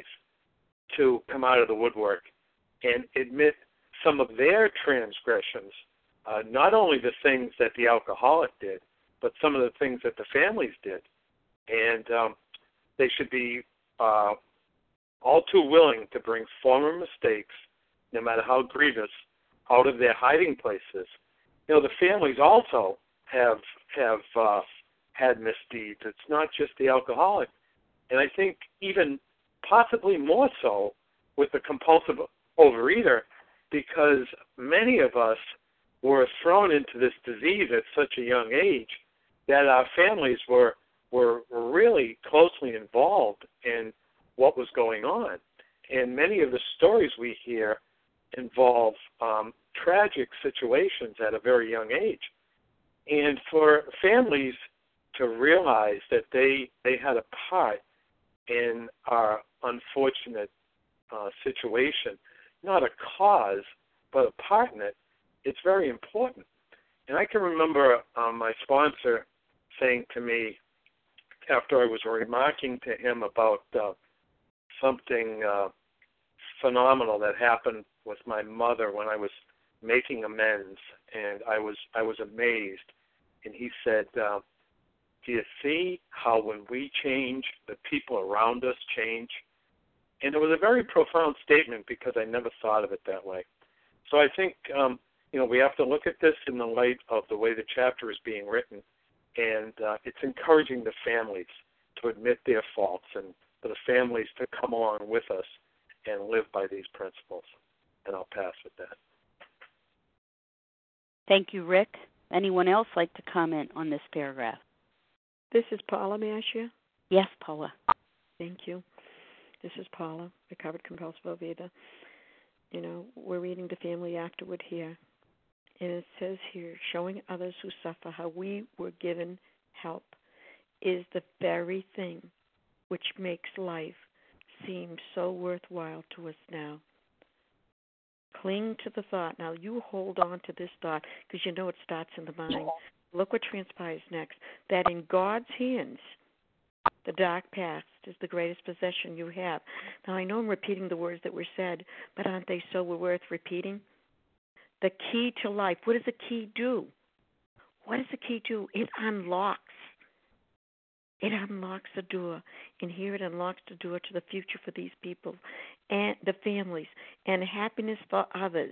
to come out of the woodwork and admit some of their transgressions, uh, not only the things that the alcoholic did, but some of the things that the families did. And um, they should be uh, all too willing to bring former mistakes, no matter how grievous, out of their hiding places. You know, the families also have have uh, had misdeeds. It's not just the alcoholic. And I think even possibly more so with the compulsive overeater, because many of us were thrown into this disease at such a young age that our families were were, were really closely involved in what was going on. And many of the stories we hear involve um, tragic situations at a very young age. And for families to realize that they they had a part in our unfortunate uh, situation, not a cause, but a part in it, it's very important. And I can remember um, my sponsor saying to me, after I was remarking to him about uh, something uh, phenomenal that happened with my mother when I was making amends, and I was I was amazed. And he said, uh, do you see how when we change, the people around us change? And it was a very profound statement because I never thought of it that way. So I think, um, you know, we have to look at this in the light of the way the chapter is being written, and uh, it's encouraging the families to admit their faults and for the families to come along with us and live by these principles. And I'll pass with that. Thank you, Rick. Anyone else like to comment on this paragraph? This is Paula, may I share? Yes, Paula. Thank you. This is Paula, recovered compulsive overeater. You know, we're reading the family afterward here. And it says here, showing others who suffer how we were given help is the very thing which makes life seem so worthwhile to us now. Cling to the thought. Now, you hold on to this thought because you know it starts in the mind. Look what transpires next. That in God's hands, the dark past is the greatest possession you have. Now, I know I'm repeating the words that were said, but aren't they so worth repeating? The key to life. What does the key do? What does the key do? It unlocks. It unlocks the door. And here it unlocks the door to the future for these people and the families and happiness for others.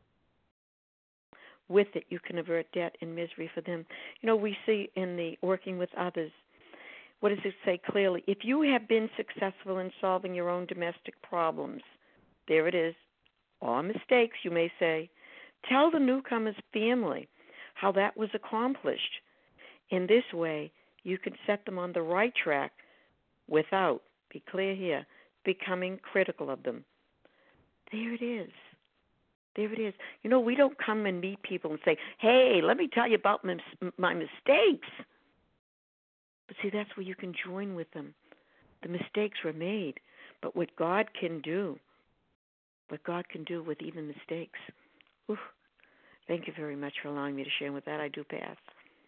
With it, you can avert debt and misery for them. You know, we see in the working with others, what does it say clearly? If you have been successful in solving your own domestic problems, there it is, or mistakes, you may say, tell the newcomer's family how that was accomplished. In this way, you can set them on the right track without, be clear here, becoming critical of them. There it is. There it is. You know, we don't come and meet people and say, hey, let me tell you about my, my mistakes. But see, that's where you can join with them. The mistakes were made, but what God can do, what God can do with even mistakes. Oof. Thank you very much for allowing me to share. With that, I do pass.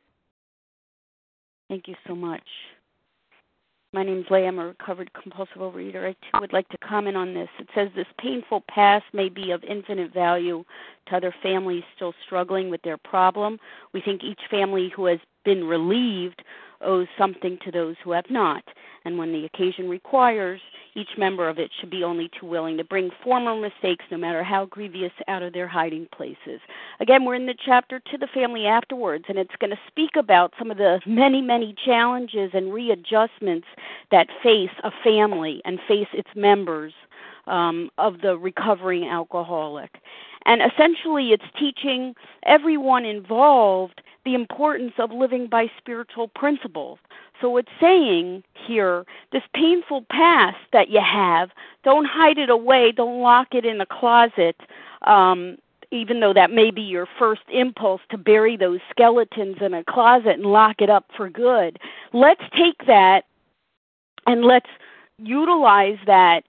Thank you so much. My name is Leah. I'm a recovered compulsive overeater. I, too, would like to comment on this. It says this painful past may be of infinite value to other families still struggling with their problem. We think each family who has been relieved owes something to those who have not. And when the occasion requires, each member of it should be only too willing to bring former mistakes, no matter how grievous, out of their hiding places. Again, we're in the chapter To the Family Afterwards, and it's going to speak about some of the many, many challenges and readjustments that face a family and face its members um, of the recovering alcoholic. And essentially, it's teaching everyone involved the importance of living by spiritual principles. So it's saying here, this painful past that you have, don't hide it away, don't lock it in a closet, um, even though that may be your first impulse to bury those skeletons in a closet and lock it up for good. Let's take that and let's utilize that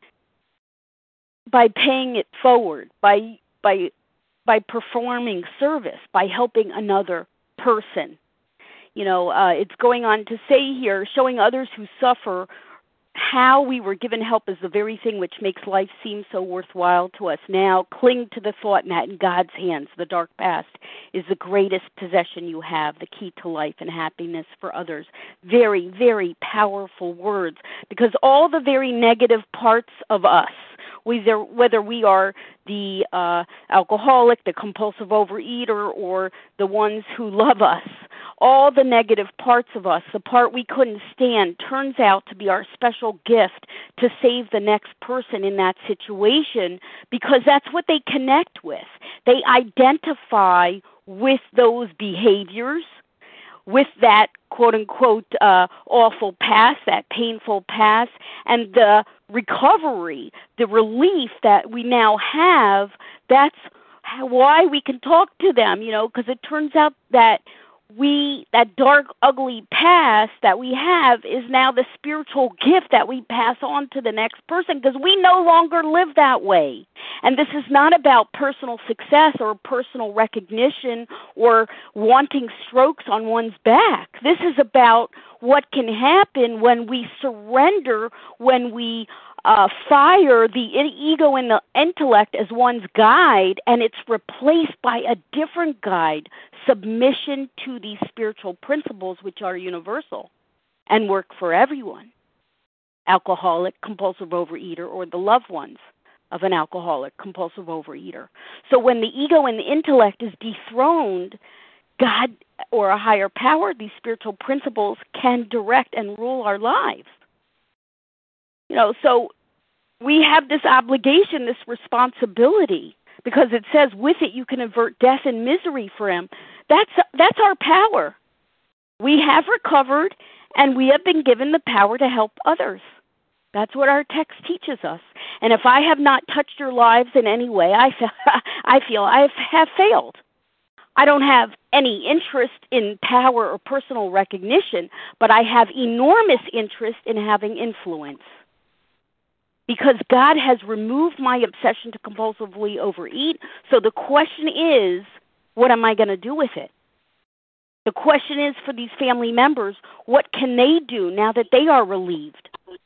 by paying it forward, by by by performing service, by helping another person. You know, uh, it's going on to say here, showing others who suffer how we were given help is the very thing which makes life seem so worthwhile to us now. Cling to the thought that in God's hands, the dark past is the greatest possession you have, the key to life and happiness for others. Very, very powerful words, because all the very negative parts of us, whether, whether we are the uh, alcoholic, the compulsive overeater, or the ones who love us, all the negative parts of us, the part we couldn't stand, turns out to be our special gift to save the next person in that situation, because that's what they connect with. They identify with those behaviors, with that quote-unquote uh, awful past, that painful past, and the recovery, the relief that we now have. That's why we can talk to them, you know, because it turns out that we, that dark, ugly past that we have is now the spiritual gift that we pass on to the next person, because we no longer live that way. And this is not about personal success or personal recognition or wanting strokes on one's back. This is about what can happen when we surrender, when we uh, fire the ego and the intellect as one's guide, and it's replaced by a different guide, submission to these spiritual principles which are universal and work for everyone, alcoholic, compulsive overeater, or the loved ones of an alcoholic, compulsive overeater. So when the ego and the intellect is dethroned, God or a higher power, these spiritual principles can direct and rule our lives. You know, so we have this obligation, this responsibility, because it says with it you can avert death and misery for him. That's that's our power. We have recovered, and we have been given the power to help others. That's what our text teaches us. And if I have not touched your lives in any way, I feel I, feel I have, have failed. I don't have any interest in power or personal recognition, but I have enormous interest in having influence. Because God has removed my obsession to compulsively overeat, so the question is, what am I going to do with it? The question is for these family members, what can they do now that they are relieved?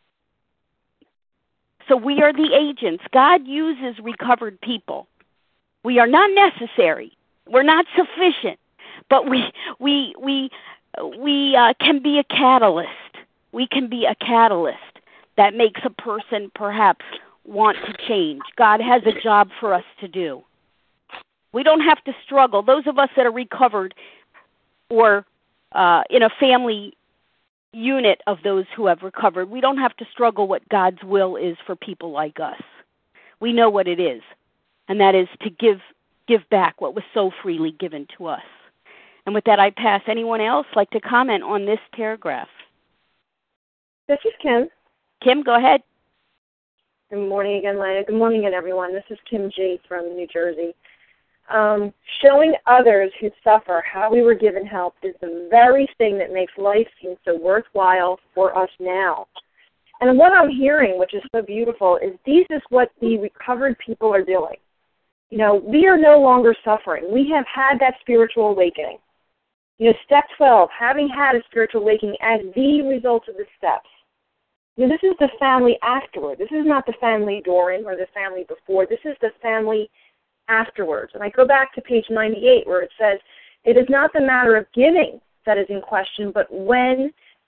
So we are the agents. God uses recovered people. We are not necessary. We're not sufficient, but we we we we uh, can be a catalyst. We can be a catalyst that makes a person perhaps want to change. God has a job for us to do. We don't have to struggle. Those of us that are recovered or uh, in a family unit of those who have recovered, we don't have to struggle what God's will is for people like us. We know what it is, and that is to give give back what was so freely given to us. And with that, I pass. Anyone else like to comment on this paragraph? This is Kim. Kim, go ahead. Good morning again, Lana. Good morning again, everyone. This is Kim G. from New Jersey. Um, showing others who suffer how we were given help is the very thing that makes life seem so worthwhile for us now. And what I'm hearing, which is so beautiful, is this is what the recovered people are doing. You know, we are no longer suffering. We have had that spiritual awakening. You know, step twelve, having had a spiritual awakening as the result of the steps. You know, this is the family afterward. This is not the family during or the family before. This is the family afterwards. And I go back to page ninety-eight where it says, it is not the matter of giving that is in question, but when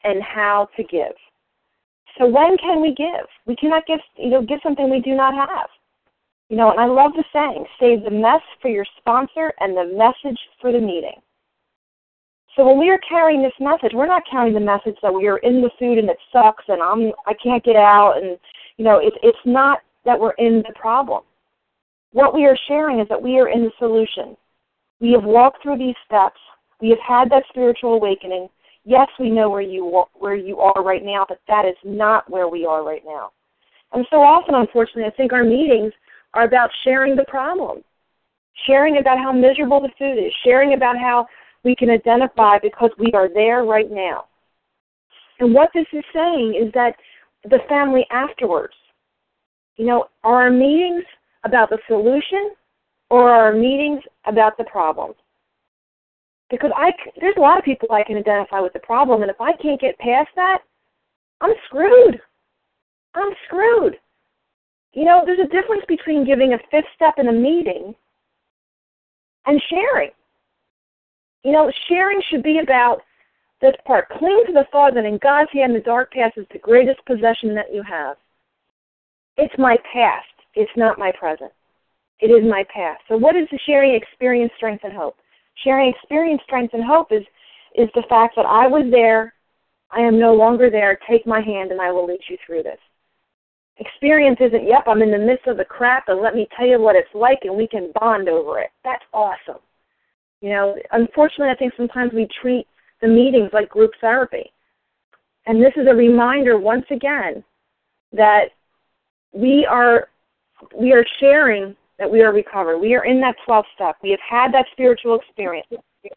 and how to give. So when can we give? We cannot give, you know, give something we do not have. You know, and I love the saying, save the mess for your sponsor and the message for the meeting. So when we are carrying this message, we're not carrying the message that we are in the food and it sucks and I'm I can't get out, and you know, it, it's not that we're in the problem. What we are sharing is that we are in the solution. We have walked through these steps. We have had that spiritual awakening. Yes, we know where you where you are right now, but that is not where we are right now. And so often, unfortunately, I think our meetings are about sharing the problem, sharing about how miserable the food is, sharing about how we can identify because we are there right now. And what this is saying is that the family afterwards, you know, are our meetings about the solution or are our meetings about the problem? Because I, there's a lot of people I can identify with the problem, and if I can't get past that, I'm screwed. I'm screwed. You know, there's a difference between giving a fifth step in a meeting and sharing. You know, sharing should be about this part. Cling to the thought that in God's hand the dark past is the greatest possession that you have. It's my past. It's not my present. It is my past. So what is the sharing experience, strength, and hope? Sharing experience, strength, and hope is, is the fact that I was there, I am no longer there, take my hand and I will lead you through this. Experience isn't, yep, I'm in the midst of the crap and let me tell you what it's like and we can bond over it. That's awesome. You know, unfortunately, I think sometimes we treat the meetings like group therapy. And this is a reminder once again that we are we are sharing that we are recovered. We are in that twelfth step. We have had that spiritual experience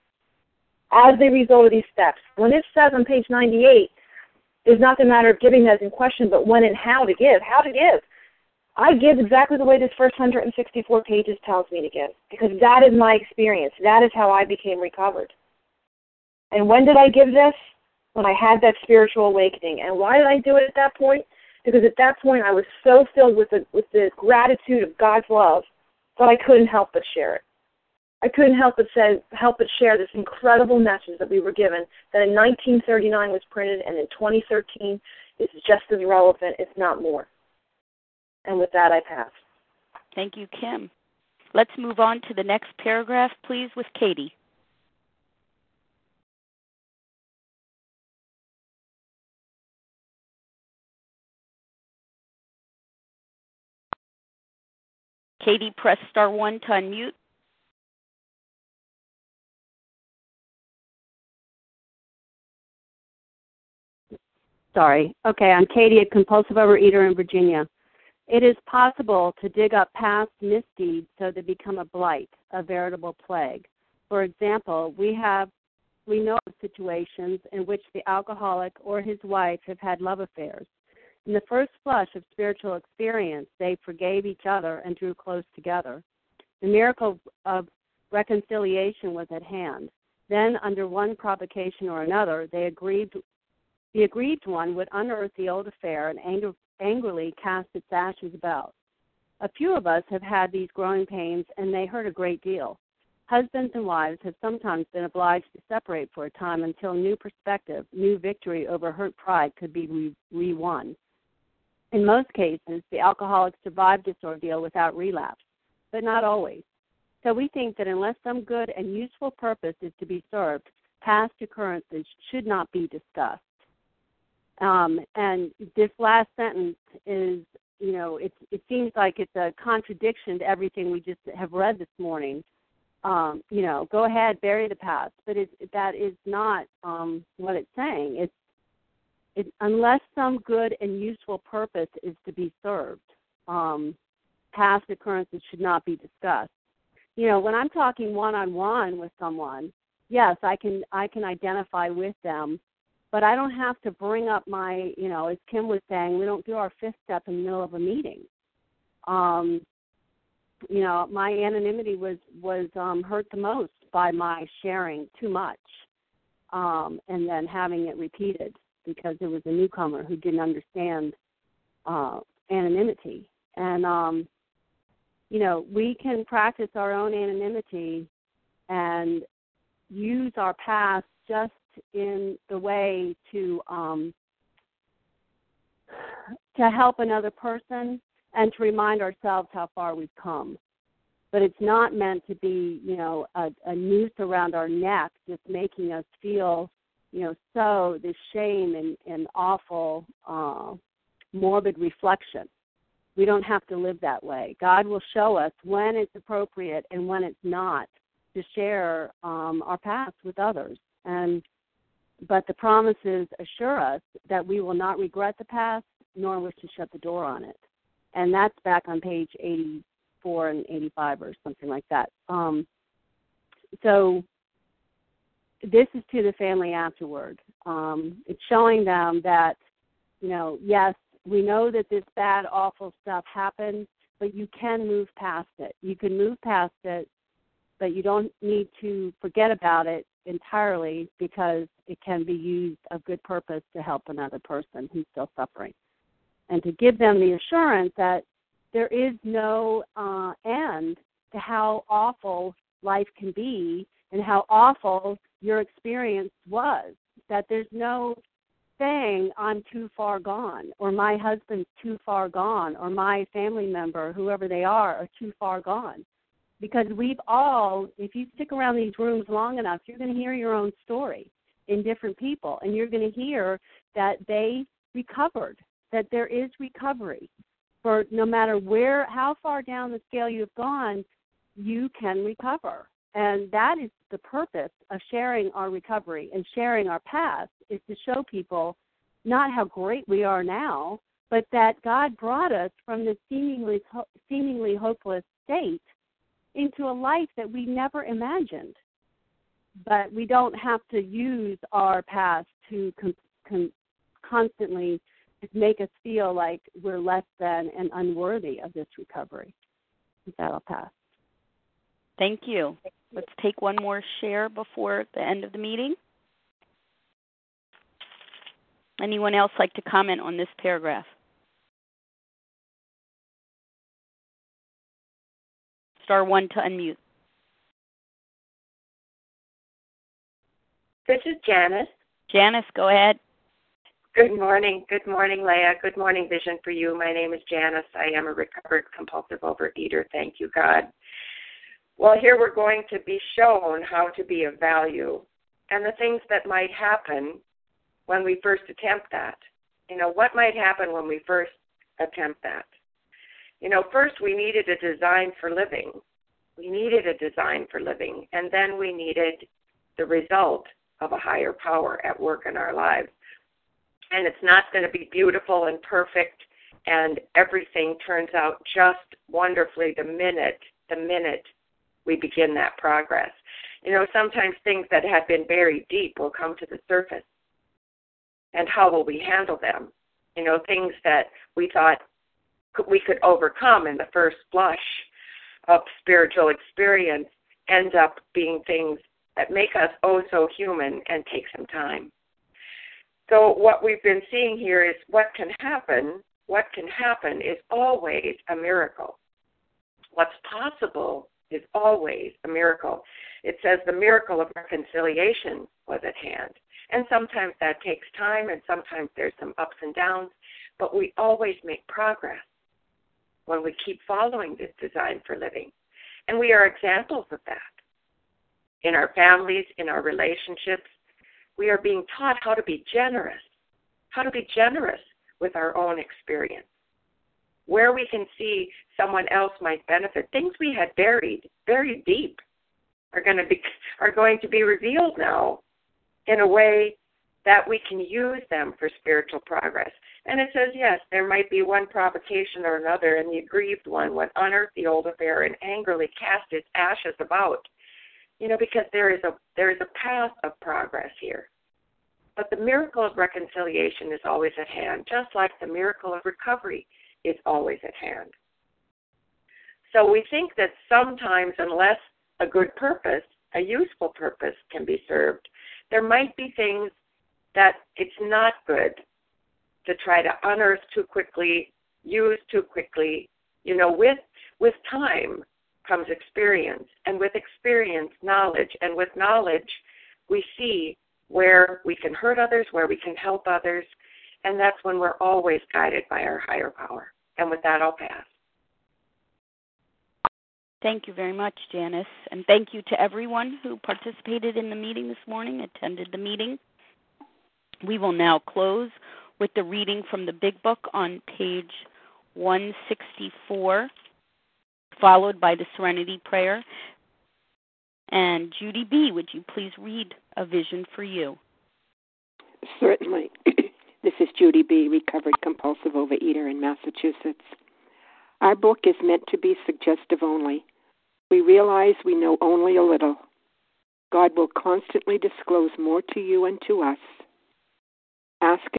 as a result of these steps. When it says on page ninety-eight, it's not the matter of giving as in question, but when and how to give. How to give. I give exactly the way this first one hundred sixty-four pages tells me to give, because that is my experience. That is how I became recovered. And when did I give this? When I had that spiritual awakening. And why did I do it at that point? Because at that point I was so filled with the, with the gratitude of God's love that I couldn't help but share it. I couldn't help but say, help but share this incredible message that we were given, that in nineteen thirty-nine was printed and in twenty thirteen is just as relevant, if not more. And with that, I pass. Thank you, Kim. Let's move on to the next paragraph, please, with Katie. Katie, press star one to unmute. Sorry. Okay, I'm Katie, a compulsive overeater in Virginia. It is possible to dig up past misdeeds so they become a blight, a veritable plague. For example, we have we know of situations in which the alcoholic or his wife have had love affairs. In the first flush of spiritual experience, they forgave each other and drew close together. The miracle of reconciliation was at hand. Then, under one provocation or another, they agreed. The aggrieved one would unearth the old affair and anger, angrily cast its ashes about. A few of us have had these growing pains, and they hurt a great deal. Husbands and wives have sometimes been obliged to separate for a time until new perspective, new victory over hurt pride could be re- re-won. In most cases, the alcoholic survived this ordeal without relapse, but not always. So we think that unless some good and useful purpose is to be served, past occurrences should not be discussed. Um, and this last sentence is, you know, it, it seems like it's a contradiction to everything we just have read this morning. Um, you know, go ahead, bury the past. But it, that is not um, what it's saying. It's it, unless some good and useful purpose is to be served, um, past occurrences should not be discussed. You know, when I'm talking one-on-one with someone, yes, I can I can identify with them. But I don't have to bring up my, you know, as Kim was saying, we don't do our fifth step in the middle of a meeting. Um, you know, my anonymity was, was um, hurt the most by my sharing too much um, and then having it repeated because it was a newcomer who didn't understand uh, anonymity. And, um, you know, we can practice our own anonymity and use our past just in the way to um, to help another person and to remind ourselves how far we've come. But it's not meant to be, you know, a, a noose around our neck, just making us feel, you know, so this shame and, and awful, uh, morbid reflection. We don't have to live that way. God will show us when it's appropriate and when it's not to share um, our past with others. And but the promises assure us that we will not regret the past nor wish to shut the door on it. And that's back on page eighty-four and eighty-five or something like that. Um, so this is to the family afterward. Um, it's showing them that, you know, yes, we know that this bad, awful stuff happened, but you can move past it. You can move past it, but you don't need to forget about it entirely because it can be used of good purpose to help another person who's still suffering. And to give them the assurance that there is no uh, end to how awful life can be and how awful your experience was, that there's no saying I'm too far gone or my husband's too far gone or my family member, whoever they are, are too far gone. Because we've all, if you stick around these rooms long enough, you're going to hear your own story in different people, and you're going to hear that they recovered, that there is recovery. For no matter where, how far down the scale you've gone, you can recover. And that is the purpose of sharing our recovery and sharing our past, is to show people not how great we are now, but that God brought us from this seemingly seemingly hopeless state into a life that we never imagined. But we don't have to use our past to con- con- constantly make us feel like we're less than and unworthy of this recovery. With that, I'll pass. Thank you. Let's take one more share before the end of the meeting. Anyone else like to comment on this paragraph? Star one to unmute. This is Janice. Janice, go ahead. Good morning. Good morning, Leah. Good morning, Vision for You. My name is Janice. I am a recovered compulsive overeater. Thank you, God. Well, here we're going to be shown how to be of value and the things that might happen when we first attempt that. You know, what might happen when we first attempt that? You know, first we needed a design for living. We needed a design for living, and then we needed the result of a higher power at work in our lives. And it's not going to be beautiful and perfect and everything turns out just wonderfully the minute, the minute we begin that progress. You know, sometimes things that have been buried deep will come to the surface. And how will we handle them? You know, things that we thought we could overcome in the first blush of spiritual experience end up being things that make us oh so human and take some time. So what we've been seeing here is what can happen, what can happen is always a miracle. What's possible is always a miracle. It says the miracle of reconciliation was at hand. And sometimes that takes time, and sometimes there's some ups and downs, but we always make progress when we keep following this design for living. And we are examples of that. In our families, in our relationships, we are being taught how to be generous, how to be generous with our own experience. Where we can see someone else might benefit, things we had buried, buried deep, are going to be are going to be revealed now in a way that we can use them for spiritual progress. And it says, yes, there might be one provocation or another, and the aggrieved one would unearth the old affair and angrily cast its ashes about. You know, because there is a there is a path of progress here. But the miracle of reconciliation is always at hand, just like the miracle of recovery is always at hand. So we think that sometimes, unless a good purpose, a useful purpose can be served, there might be things that it's not good to try to unearth too quickly, use too quickly. You know, with with time comes experience, and with experience, knowledge, and with knowledge, we see where we can hurt others, where we can help others, and that's when we're always guided by our higher power. And with that, I'll pass. Thank you very much, Janice. And thank you to everyone who participated in the meeting this morning, attended the meeting. We will now close with the reading from the Big Book on page one sixty-four, followed by the Serenity Prayer. And Judy B., would you please read A Vision for You? Certainly. This is Judy B., recovered compulsive overeater in Massachusetts. Our book is meant to be suggestive only. We realize we know only a little. God will constantly disclose more to you and to us. Ask